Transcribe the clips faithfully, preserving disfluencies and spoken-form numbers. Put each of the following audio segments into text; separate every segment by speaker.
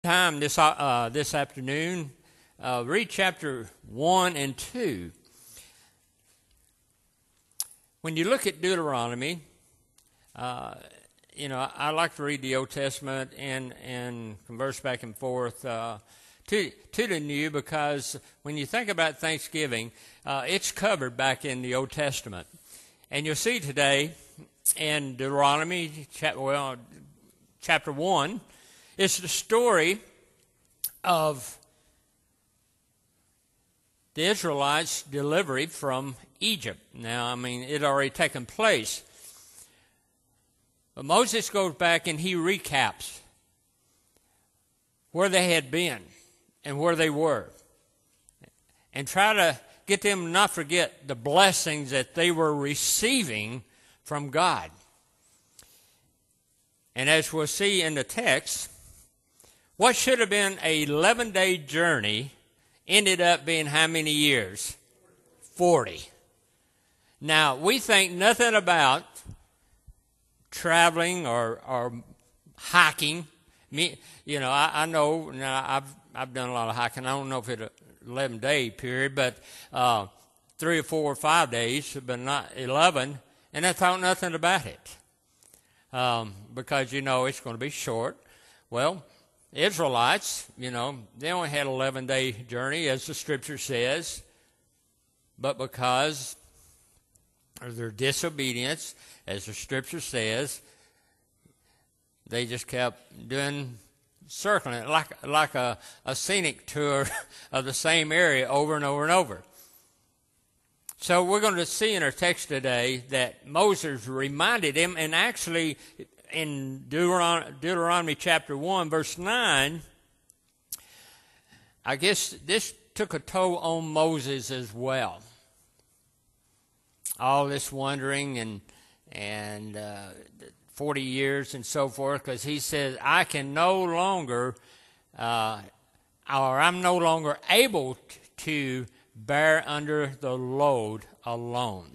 Speaker 1: Time this uh, this afternoon, uh, read chapter one and two. When you look at Deuteronomy, uh, you know I, I like to read the Old Testament and and converse back and forth uh, to to the New, because when you think about Thanksgiving, uh, it's covered back in the Old Testament, and you'll see today in Deuteronomy, chap- well, chapter one. It's the story of the Israelites' delivery from Egypt. Now, I mean, it had already taken place. But Moses goes back and he recaps where they had been and where they were, and try to get them to not forget the blessings that they were receiving from God. And as we'll see in the text, what should have been an eleven-day journey ended up being how many years? forty. Now, we think nothing about traveling or, or hiking. Me, you know, I, I know, now I've, I've done a lot of hiking. I don't know if it's an eleven-day period, but uh, three or four or five days, but not eleven, and I thought nothing about it. Um, because, you know, it's going to be short. Well, Israelites, you know, they only had an eleven-day journey, as the Scripture says, but because of their disobedience, as the Scripture says, they just kept doing, circling it like, like a, a scenic tour of the same area over and over and over. So we're going to see in our text today that Moses reminded him, and actually in Deuteron- Deuteronomy chapter one, verse nine, I guess this took a toll on Moses as well. All this wandering and and uh, forty years and so forth, because he says, I can no longer, uh, or I'm no longer able to bear under the load alone.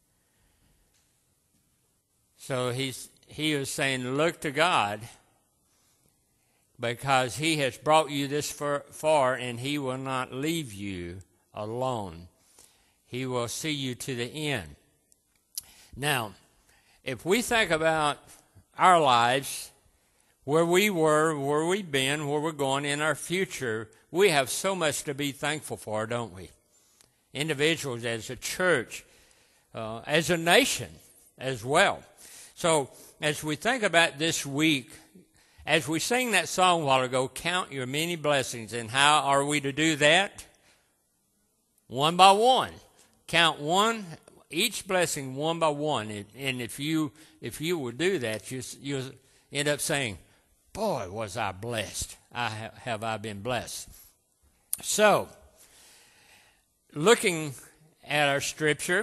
Speaker 1: So he's he was saying, look to God, because he has brought you this far, and he will not leave you alone. He will see you to the end. Now, if we think about our lives, where we were, where we've been, where we're going in our future, we have so much to be thankful for, don't we? Individuals, as a church, uh, as a nation as well. So as we think about this week, as we sing that song a while ago, count your many blessings, and how are we to do that? One by one. Count one, each blessing one by one. And if you if you will do that, you you end up saying, boy, was I blessed. I have, have I been blessed. So, looking at our scripture,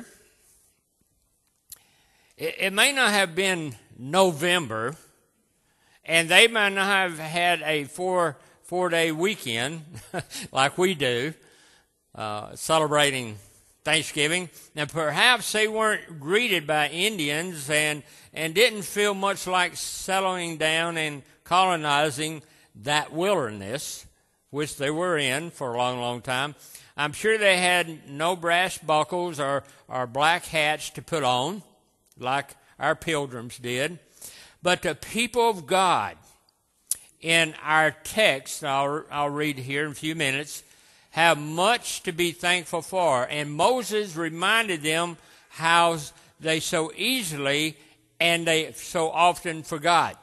Speaker 1: it, it may not have been November, and they might not have had a four four day weekend like we do, uh, celebrating Thanksgiving. Now, perhaps they weren't greeted by Indians and and didn't feel much like settling down and colonizing that wilderness, which they were in for a long, long time. I'm sure they had no brass buckles or, or black hats to put on, like our pilgrims did. But the people of God, in our text, I'll, I'll read here in a few minutes, have much to be thankful for. And Moses reminded them how they so easily and they so often forgot.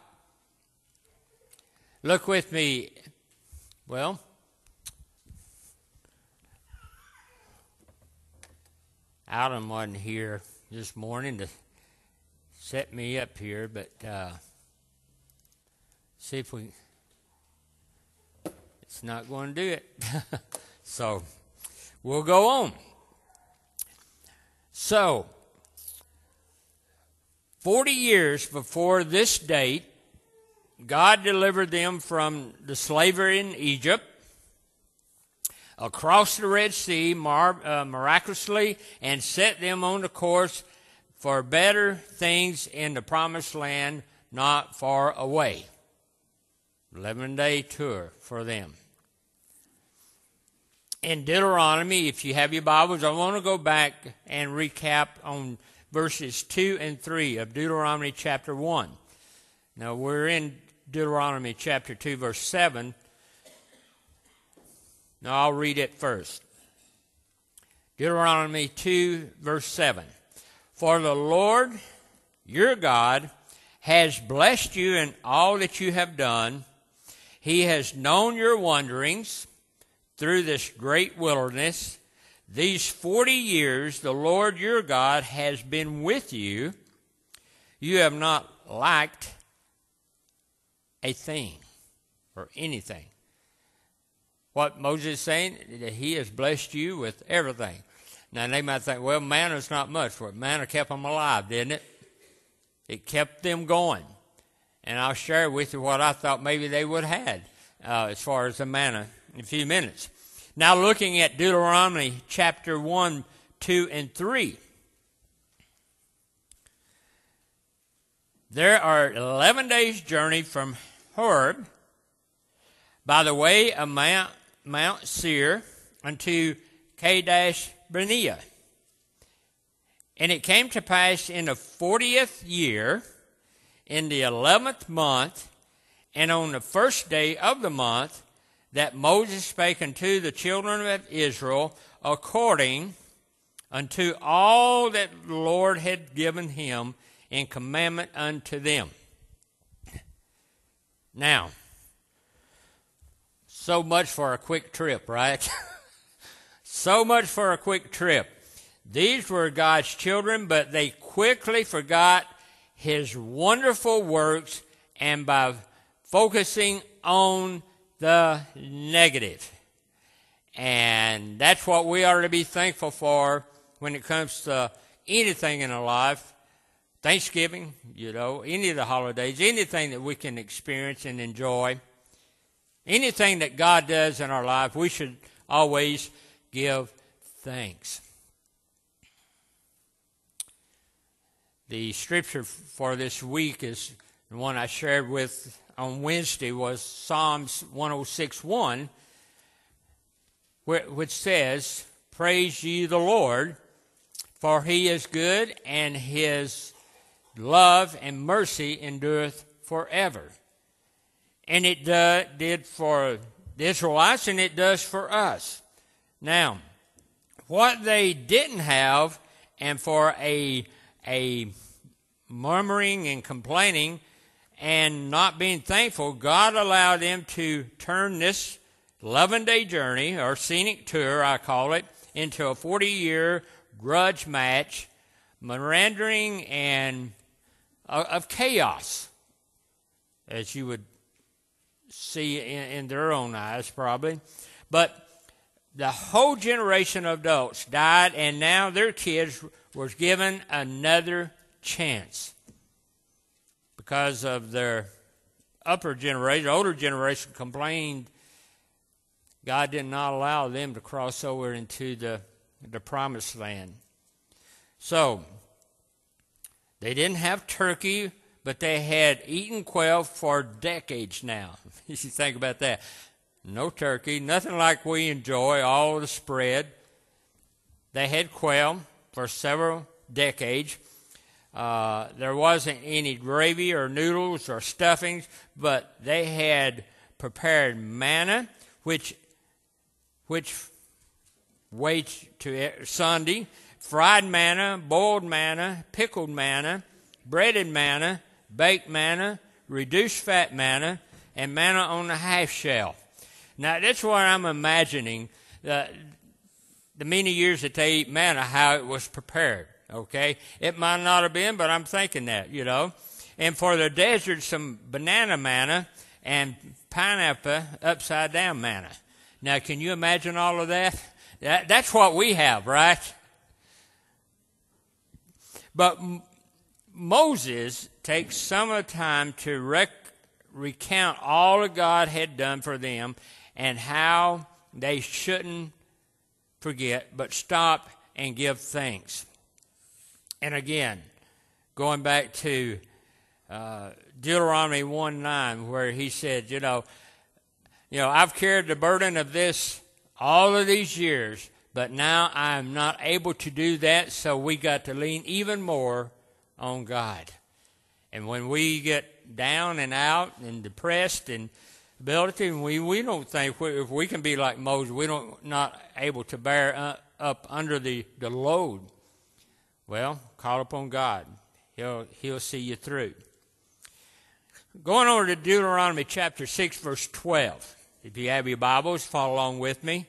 Speaker 1: Look with me. Well, Alan wasn't here this morning to set me up here, but uh, see if we, it's not going to do it. So, we'll go on. So, forty years before this date, God delivered them from the slavery in Egypt, across the Red Sea mar- uh, miraculously, and set them on the course for better things in the promised land not far away. eleven-day tour for them. In Deuteronomy, if you have your Bibles, I want to go back and recap on verses two and three of Deuteronomy chapter one. Now, we're in Deuteronomy chapter two, verse seven. Now, I'll read it first. Deuteronomy two, verse seven. For the Lord your God has blessed you in all that you have done. He has known your wanderings through this great wilderness. These forty years the Lord your God has been with you. You have not lacked a thing or anything. What Moses is saying, that he has blessed you with everything. Now they might think, well, manna's not much. Well, manna kept them alive, didn't it? It kept them going. And I'll share with you what I thought maybe they would have had uh, as far as the manna in a few minutes. Now looking at Deuteronomy chapter one, two, and three. There are eleven days' journey from Horeb by the way of Mount, Mount Seir unto Kadesh Barnea. And it came to pass in the fortieth year, in the eleventh month, and on the first day of the month, that Moses spake unto the children of Israel according unto all that the Lord had given him in commandment unto them. Now, so much for a quick trip, right? So much for a quick trip. These were God's children, but they quickly forgot his wonderful works, and by focusing on the negative. And that's what we are to be thankful for when it comes to anything in our life. Thanksgiving, you know, any of the holidays, anything that we can experience and enjoy. Anything that God does in our life, we should always give thanks. The scripture for this week is the one I shared with on Wednesday, was Psalms one oh six one, which says, Praise ye the Lord, for he is good, and his love and mercy endureth forever. And it uh, did for the Israelites, and it does for us. Now, what they didn't have, and for a a murmuring and complaining and not being thankful, God allowed them to turn this eleven-day journey, or scenic tour, I call it, into a forty-year grudge match, meandering and uh, of chaos, as you would see in, in their own eyes probably. But the whole generation of adults died, and now their kids was given another chance because of their upper generation, older generation complained God did not allow them to cross over into the, the promised land. So, they didn't have turkey, but they had eaten quail for decades now. You should think about that. No turkey, nothing like we enjoy, all the spread. They had quail for several decades. Uh, there wasn't any gravy or noodles or stuffings, but they had prepared manna, which which weighed to Sunday, fried manna, boiled manna, pickled manna, breaded manna, baked manna, reduced fat manna, and manna on a half shell. Now, that's what I'm imagining, the, the many years that they eat manna, how it was prepared, okay? It might not have been, but I'm thinking that, you know. And for the desert, some banana manna and pineapple upside-down manna. Now, can you imagine all of that? that that's what we have, right? But M- Moses takes some of the time to rec- recount all that God had done for them and how they shouldn't forget, but stop and give thanks. And again, going back to uh, Deuteronomy one nine, where he said, you know, you know, I've carried the burden of this all of these years, but now I'm not able to do that, so we got to lean even more on God. And when we get down and out and depressed and ability, and we, we don't think we, if we can be like Moses, we don't not able to bear uh, up under the, the load. Well, call upon God. He'll he'll see you through. Going over to Deuteronomy chapter six, verse twelve. If you have your Bibles, follow along with me.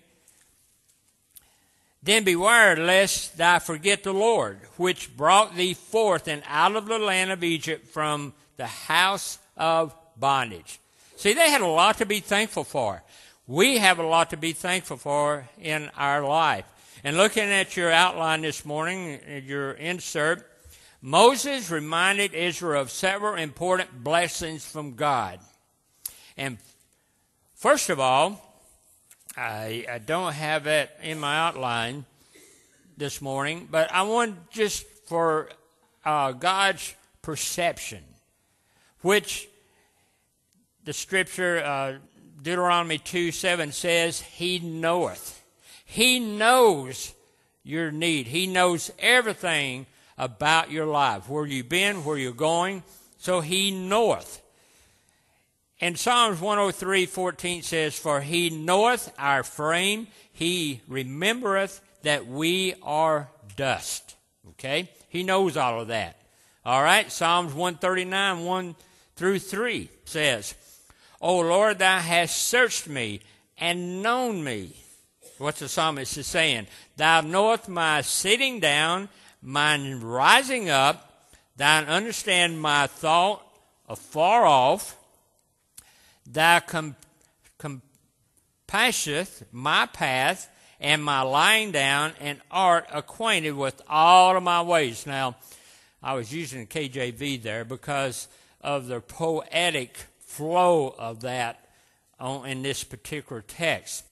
Speaker 1: Then beware lest thou forget the Lord, which brought thee forth and out of the land of Egypt from the house of bondage. See, they had a lot to be thankful for. We have a lot to be thankful for in our life. And looking at your outline this morning, your insert, Moses reminded Israel of several important blessings from God. And first of all, I, I don't have that in my outline this morning, but I want just for uh, God's perception, which the scripture, uh, Deuteronomy two seven says, He knoweth. He knows your need. He knows everything about your life, where you've been, where you're going. So He knoweth. And Psalms one oh three fourteen says, For He knoweth our frame, He remembereth that we are dust. Okay? He knows all of that. All right? Psalms one thirty-nine, one through three says, O Lord, Thou hast searched me and known me. What's the psalmist is saying? Thou knowest my sitting down, mine rising up. Thou understand my thought afar off. Thou com- compasseth my path and my lying down, and art acquainted with all of my ways. Now, I was using K J V there because of the poetic flow of that on, in this particular text.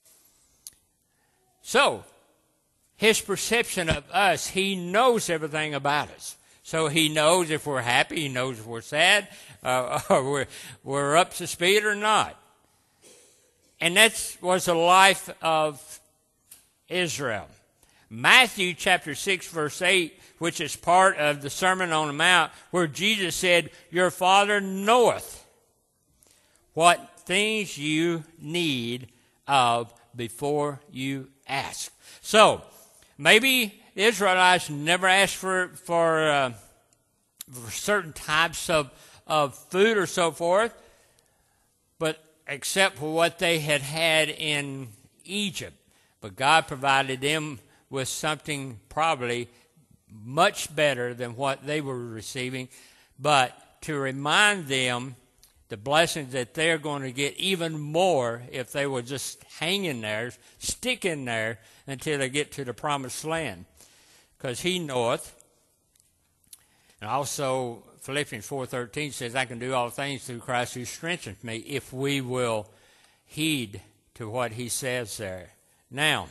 Speaker 1: So, His perception of us, He knows everything about us. So He knows if we're happy, He knows if we're sad, uh, or we're, we're up to speed or not. And that was the life of Israel. Matthew chapter six, verse eight, which is part of the Sermon on the Mount, where Jesus said, Your Father knoweth what things you need of before you ask. So, maybe the Israelites never asked for for, uh, for certain types of, of food or so forth, but except for what they had had in Egypt. But God provided them with something probably much better than what they were receiving, but to remind them the blessings that they're going to get even more if they will just hang in there, stick in there until they get to the promised land. Because He knoweth. And also Philippians four thirteen says, I can do all things through Christ who strengthens me, if we will heed to what He says there. Now,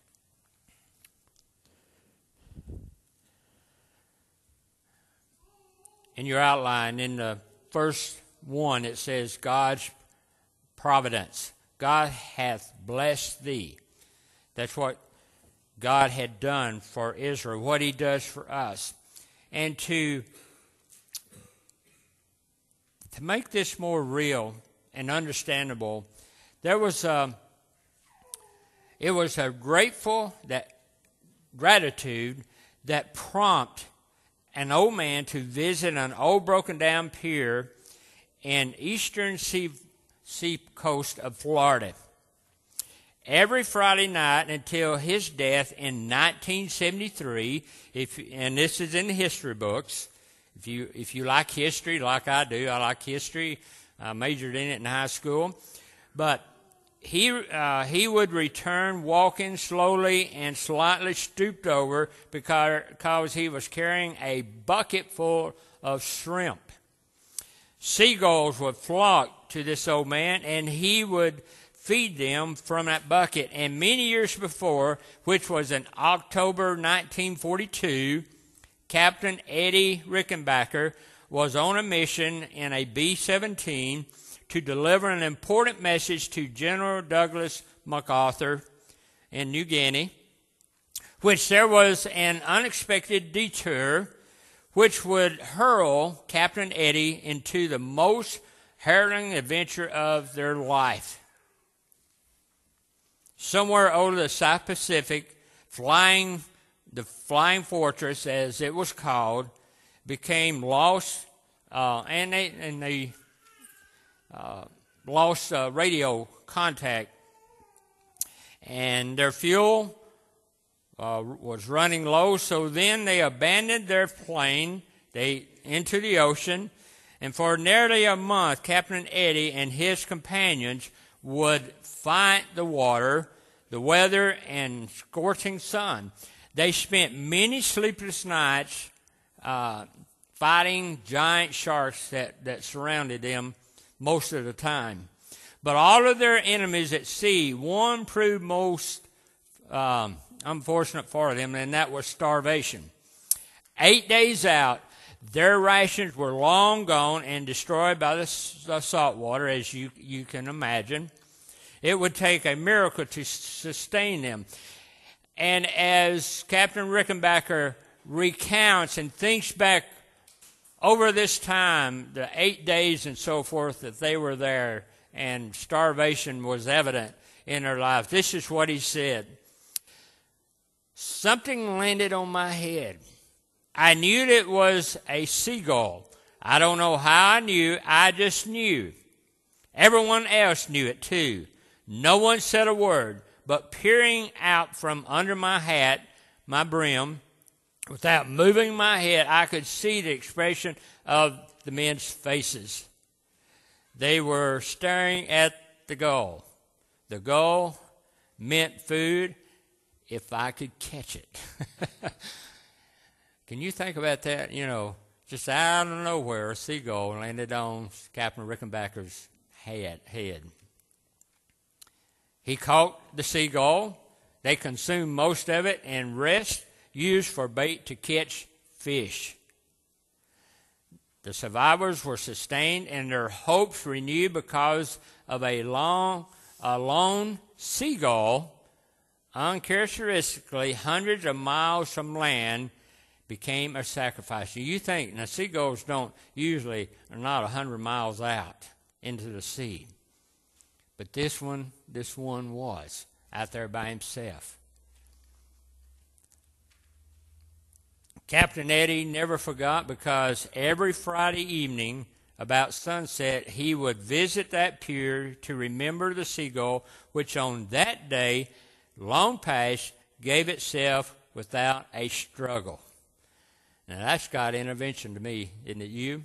Speaker 1: in your outline, in the first one, it says God's providence. God hath blessed thee. That's what God had done for Israel, what He does for us. And to, to make this more real and understandable, there was a, it was a grateful that gratitude that prompted an old man to visit an old broken down pier in eastern sea, sea coast of Florida every Friday night until his death in nineteen seventy-three. If and this is in the history books. If you if you like history, like I do, I like history. I majored in it in high school. But he uh, he would return walking slowly and slightly stooped over because, because he was carrying a bucket full of shrimp. Seagulls would flock to this old man, and he would feed them from that bucket. And many years before, which was in October nineteen forty-two, Captain Eddie Rickenbacker was on a mission in a B seventeen to deliver an important message to General Douglas MacArthur in New Guinea, which there was an unexpected detour which would hurl Captain Eddie into the most harrowing adventure of their life. Somewhere over the South Pacific, flying the Flying Fortress, as it was called, became lost, uh, and they and they uh, lost uh, radio contact, and their fuel uh, was running low. So then they abandoned their plane, they into the ocean, and for nearly a month, Captain Eddie and his companions would fight the water, the weather, and scorching sun. They spent many sleepless nights uh, fighting giant sharks that, that surrounded them most of the time. But all of their enemies at sea, one proved most um, unfortunate for them, and that was starvation. Eight days out, their rations were long gone and destroyed by the, the salt water, as you, you can imagine. It would take a miracle to sustain them. And as Captain Rickenbacker recounts and thinks back over this time, the eight days and so forth that they were there, and starvation was evident in their life, this is what he said. Something landed on my head. I knew it was a seagull. I don't know how I knew. I just knew. Everyone else knew it too. No one said a word, but peering out from under my hat, my brim, without moving my head, I could see the expression of the men's faces. They were staring at the gull. The gull meant food if I could catch it. Can you think about that? You know, just out of nowhere, a seagull landed on Captain Rickenbacker's head. head. He caught the seagull. They consumed most of it, and rest used for bait to catch fish. The survivors were sustained and their hopes renewed because of a long, a lone seagull, uncharacteristically hundreds of miles from land, became a sacrifice. You think, now seagulls don't usually are not a hundred miles out into the sea. But this one, this one was out there by himself. Captain Eddie never forgot, because every Friday evening about sunset he would visit that pier to remember the seagull, which on that day, long past, gave itself without a struggle. Now that's God intervention to me, isn't it you?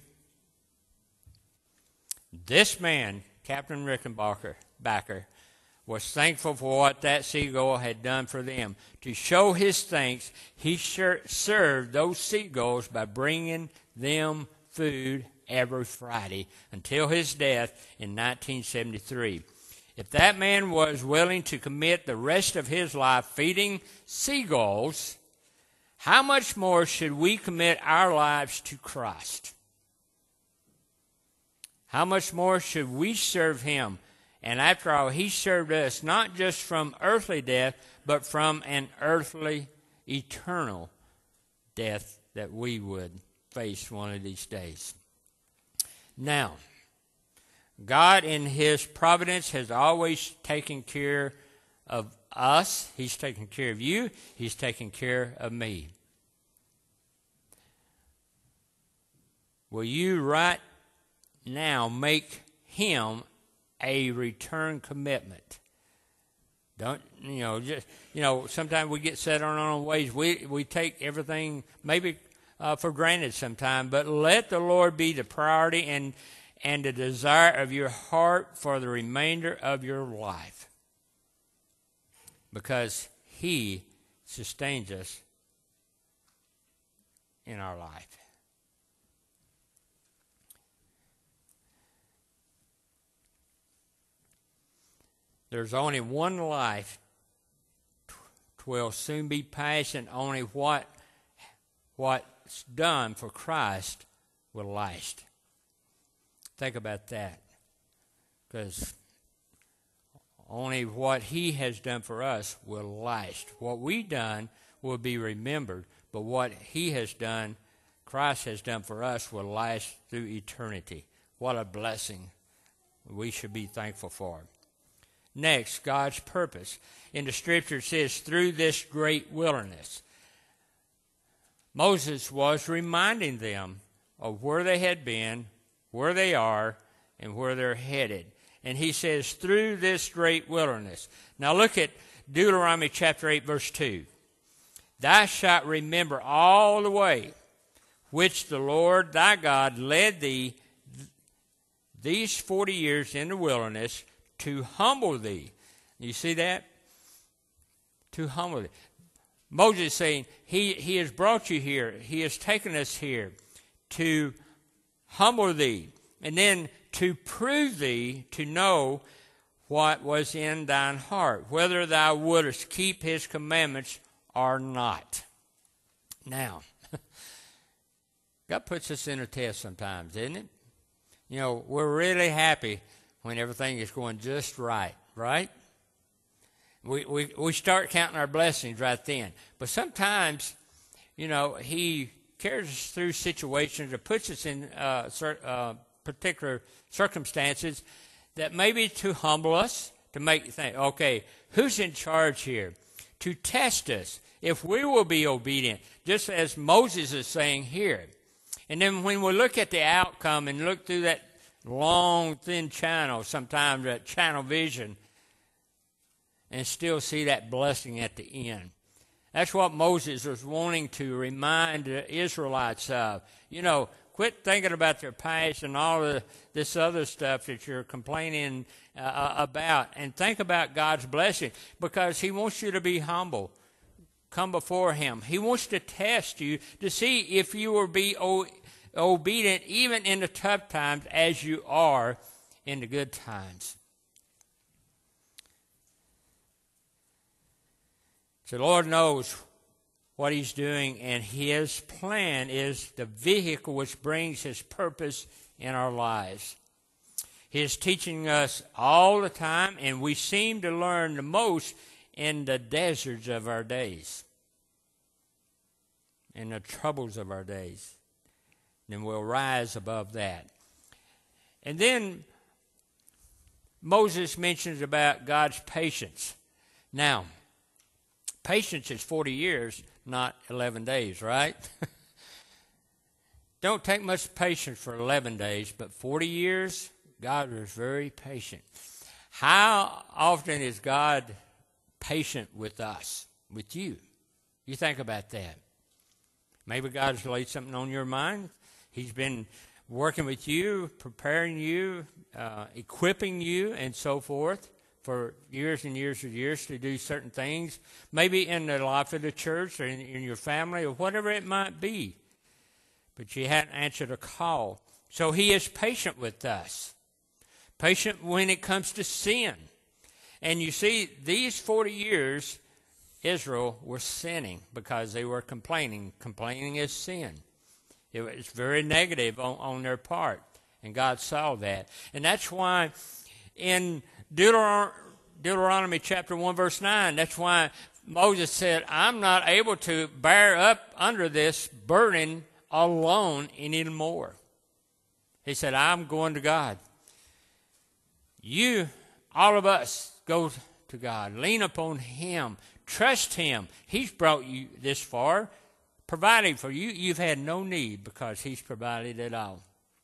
Speaker 1: This man, Captain Rickenbacker, Backer, was thankful for what that seagull had done for them. To show his thanks, he served those seagulls by bringing them food every Friday until his death in nineteen seventy-three. If that man was willing to commit the rest of his life feeding seagulls, how much more should we commit our lives to Christ? How much more should we serve him? And after all, he served us not just from earthly death, but from an earthly, eternal death that we would face one of these days. Now, God in his providence has always taken care of us. He's taken care of you. He's taken care of me. Will you right now make him a return commitment? Don't, you know, just, you know, sometimes we get set on our own ways. We, we take everything maybe uh, for granted sometimes, but let the Lord be the priority and, and the desire of your heart for the remainder of your life. Because he sustains us in our life. There's only one life, twill soon be past, and only what what's done for Christ will last. Think about that. Because only what he has done for us will last. What we've done will be remembered, but what he has done, Christ has done for us, will last through eternity. What a blessing we should be thankful for. Next, God's purpose. In the scripture it says, through this great wilderness. Moses was reminding them of where they had been, where they are, and where they're headed. And he says, through this great wilderness. Now look at Deuteronomy chapter eight, verse two. Thou shalt remember all the way which the Lord thy God led thee these forty years in the wilderness to humble thee. You see that? To humble thee. Moses is saying, he, he has brought you here. He has taken us here to humble thee. And then to prove thee to know what was in thine heart, whether thou wouldest keep his commandments or not. Now, God puts us in a test sometimes, isn't it? You know, we're really happy when everything is going just right, right? We, we, we start counting our blessings right then. But sometimes, you know, he carries us through situations or puts us in uh, certain, uh, particular circumstances that may be to humble us, to make you think, okay, who's in charge here? To test us if we will be obedient, just as Moses is saying here. And then when we look at the outcome and look through that long, thin channel, sometimes that channel vision, and still see that blessing at the end. That's what Moses was wanting to remind the Israelites of. You know, quit thinking about their past and all of this other stuff that you're complaining uh, about, and think about God's blessing, because he wants you to be humble. Come before him. He wants to test you to see if you will be o- obedient even in the tough times as you are in the good times. The Lord knows what he's doing, and his plan is the vehicle which brings his purpose in our lives. He is teaching us all the time, and we seem to learn the most in the deserts of our days, in the troubles of our days. Then we'll rise above that. And then Moses mentions about God's patience. Now, patience is forty years, not eleven days, right? Don't take much patience for eleven days, but forty years, God was very patient. How often is God patient with us, with you? You think about that. Maybe God's laid something on your mind. He's been working with you, preparing you, uh, equipping you, and so forth, for years and years and years to do certain things, maybe in the life of the church or in, in your family or whatever it might be. But you hadn't answered a call. So he is patient with us. Patient when it comes to sin. And you see, these forty years, Israel were sinning because they were complaining. Complaining is sin. It was very negative on, on their part. And God saw that. And that's why in Deuteron- Deuteronomy chapter one, verse nine, that's why Moses said, I'm not able to bear up under this burden alone anymore. He said, I'm going to God. You, all of us, go to God. Lean upon him. Trust him. He's brought you this far, providing for you. You've had no need because he's provided it all.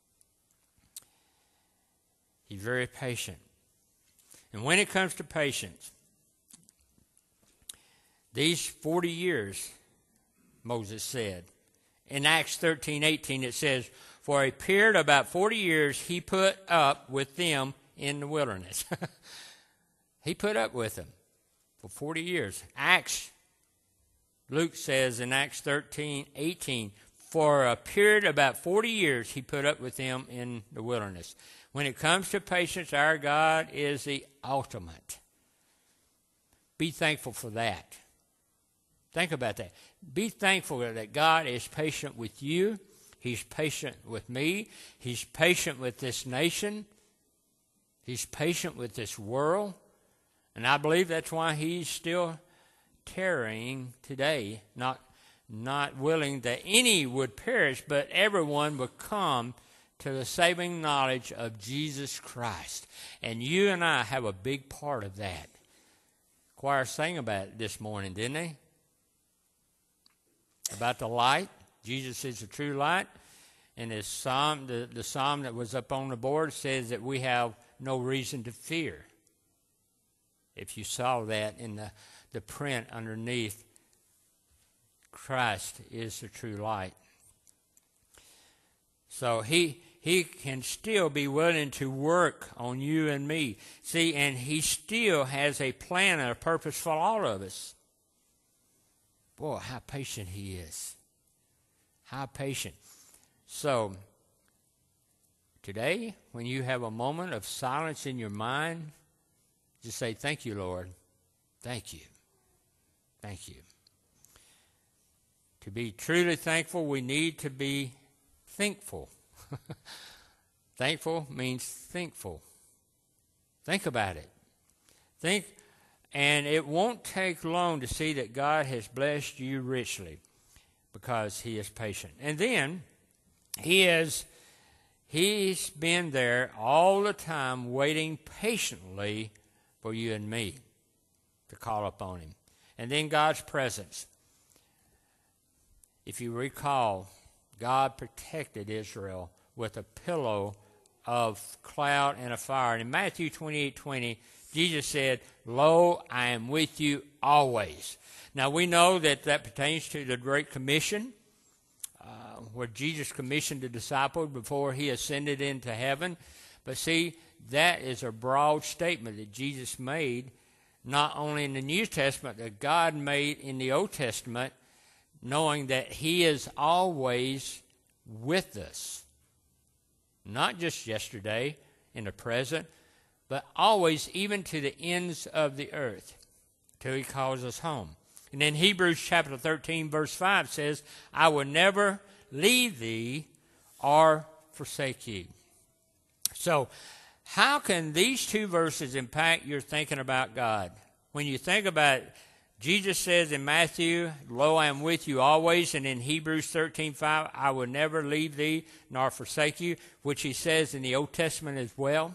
Speaker 1: He's very patient. And when it comes to patience, these forty years, Moses said, in Acts thirteen eighteen it says, for a period of about forty years he put up with them in the wilderness. He put up with them for forty years. Acts, Luke says in Acts thirteen eighteen, for a period of about forty years he put up with them in the wilderness. When it comes to patience, our God is the ultimate. Be thankful for that. Think about that. Be thankful that God is patient with you. He's patient with me. He's patient with this nation. He's patient with this world. And I believe that's why he's still tarrying today, not, not willing that any would perish, but everyone would come to the saving knowledge of Jesus Christ. And you and I have a big part of that. The choir sang about it this morning, didn't they? About the light. Jesus is the true light. And his psalm, the, the psalm that was up on the board says that we have no reason to fear. If you saw that in the, the print underneath, Christ is the true light. So he he can still be willing to work on you and me. See, and he still has a plan and a purpose for all of us. Boy, how patient he is. How patient. So, today, when you have a moment of silence in your mind, just say, thank you, Lord. Thank you. Thank you. To be truly thankful, we need to be thankful. Thankful means thinkful. Think about it. Think, and it won't take long to see that God has blessed you richly because he is patient. And then, he is, he's been there all the time waiting patiently for you and me to call upon him. And then God's presence. If you recall, God protected Israel with a pillow of cloud and a fire. And in Matthew twenty-eight twenty, Jesus said, "Lo, I am with you always." Now we know that that pertains to the Great Commission, uh, where Jesus commissioned the disciples before he ascended into heaven. But see, that is a broad statement that Jesus made, not only in the New Testament, that God made in the Old Testament, knowing that he is always with us. Not just yesterday, in the present, but always, even to the ends of the earth, till he calls us home. And then Hebrews chapter thirteen, verse five says, "I will never leave thee or forsake you." So, how can these two verses impact your thinking about God? When you think about it, Jesus says in Matthew, "Lo, I am with you always," and in Hebrews thirteen five, "I will never leave thee nor forsake you," which he says in the Old Testament as well.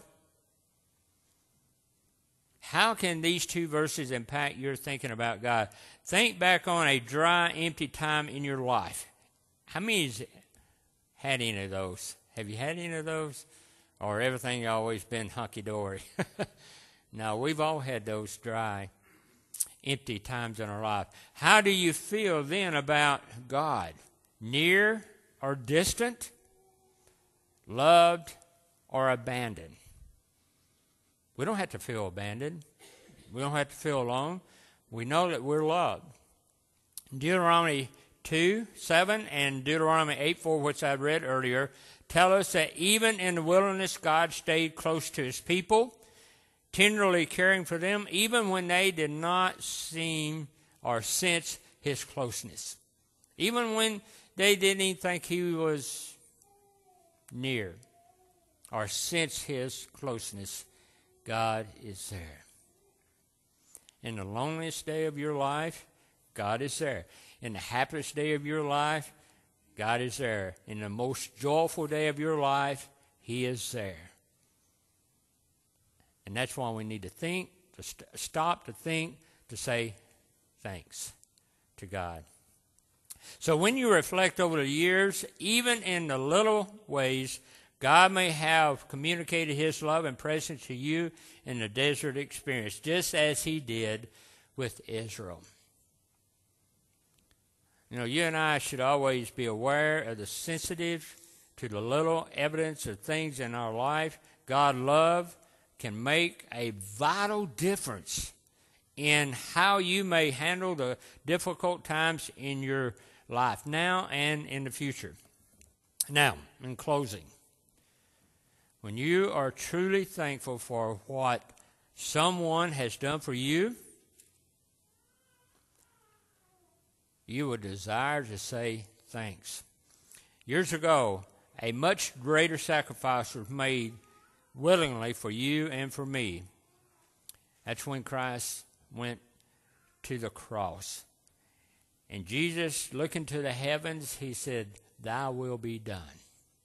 Speaker 1: How can these two verses impact your thinking about God? Think back on a dry, empty time in your life. How many has had any of those? Have you had any of those? Or everything always been hunky-dory? No, we've all had those dry, empty times in our life. How do you feel then about God? Near or distant? Loved or abandoned? We don't have to feel abandoned. We don't have to feel alone. We know that we're loved. Deuteronomy two seven and Deuteronomy eight four, which I read earlier, tell us that even in the wilderness, God stayed close to his people, tenderly caring for them, even when they did not seem or sense his closeness. Even when they didn't even think he was near or sense his closeness, God is there. In the loneliest day of your life, God is there. In the happiest day of your life, God is there. In the most joyful day of your life, he is there. And that's why we need to think, to st- stop to think, to say thanks to God. So when you reflect over the years, even in the little ways, God may have communicated his love and presence to you in the desert experience, just as he did with Israel. You know, you and I should always be aware of the sensitive to the little evidence of things in our life. God's love can make a vital difference in how you may handle the difficult times in your life now and in the future. Now, in closing, when you are truly thankful for what someone has done for you, you would desire to say thanks. Years ago, a much greater sacrifice was made willingly for you and for me. That's when Christ went to the cross. And Jesus, looking to the heavens, he said, "Thy will be done."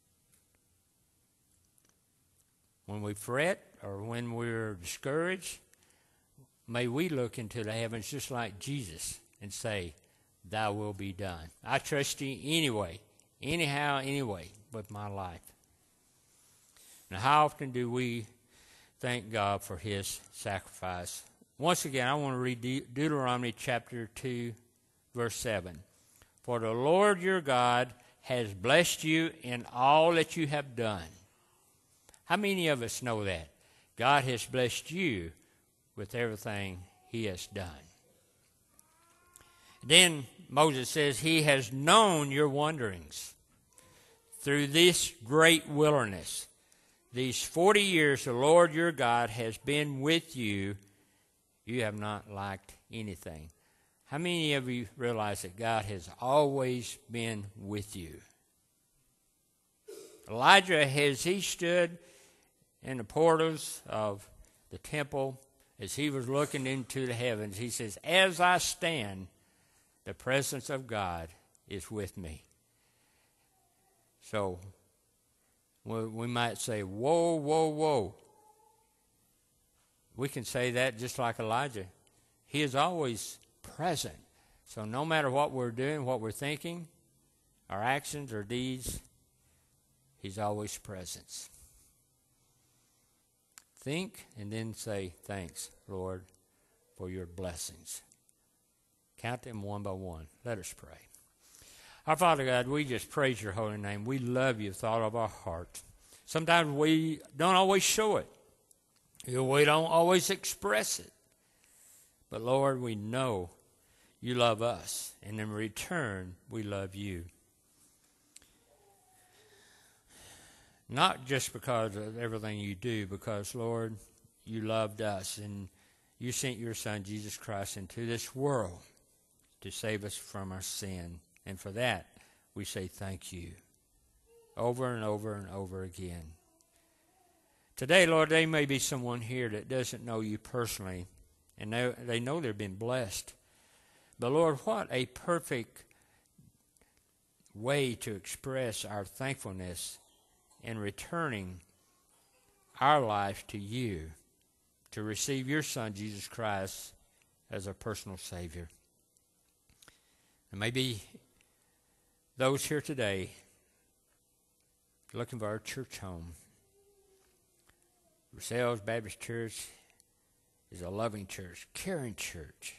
Speaker 1: When we fret or when we're discouraged, may we look into the heavens just like Jesus and say, "Thy will be done." I trust you anyway, anyhow, anyway, with my life. Now, how often do we thank God for his sacrifice? Once again, I want to read De- Deuteronomy chapter two, verse seven. "For the Lord your God has blessed you in all that you have done." How many of us know that? God has blessed you with everything he has done. Then Moses says, "He has known your wanderings through this great wilderness. These forty years the Lord your God has been with you. You have not lacked anything." How many of you realize that God has always been with you? Elijah, as he stood in the portals of the temple, as he was looking into the heavens, he says, "As I stand, the presence of God is with me." So we might say, "Whoa, whoa, whoa." We can say that just like Elijah. He is always present. So no matter what we're doing, what we're thinking, our actions or deeds, he's always present. Think and then say, "Thanks, Lord, for your blessings." Count them one by one. Let us pray. Our Father God, we just praise your holy name. We love you with all of our heart. Sometimes we don't always show it. We don't always express it. But Lord, we know you love us. And in return, we love you. Not just because of everything you do, because, Lord, you loved us and you sent your Son, Jesus Christ, into this world to save us from our sin. And for that, we say thank you over and over and over again. Today, Lord, there may be someone here that doesn't know you personally, and they, they know they've been blessed. But, Lord, what a perfect way to express our thankfulness in returning our life to you, to receive your Son, Jesus Christ, as a personal Savior. And maybe those here today looking for our church home. Versailles Baptist Church is a loving church, caring church,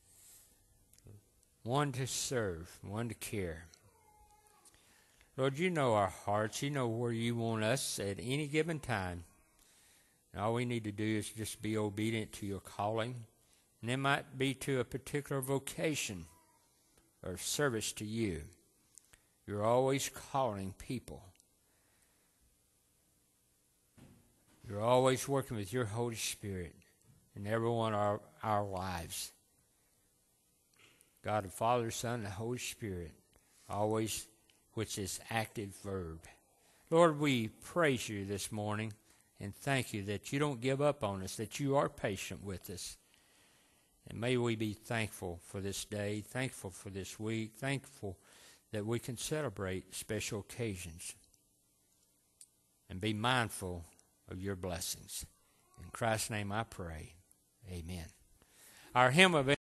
Speaker 1: one to serve, one to care. Lord, you know our hearts. You know where you want us at any given time. And all we need to do is just be obedient to your calling. And it might be to a particular vocation or service to you. You're always calling people. You're always working with your Holy Spirit in every one of our, our lives. God the Father, Son, and the Holy Spirit, always, which is active verb. Lord, we praise you this morning and thank you that you don't give up on us, that you are patient with us. And may we be thankful for this day, thankful for this week, thankful that we can celebrate special occasions and be mindful of your blessings. In Christ's name I pray. Amen. Our hymn of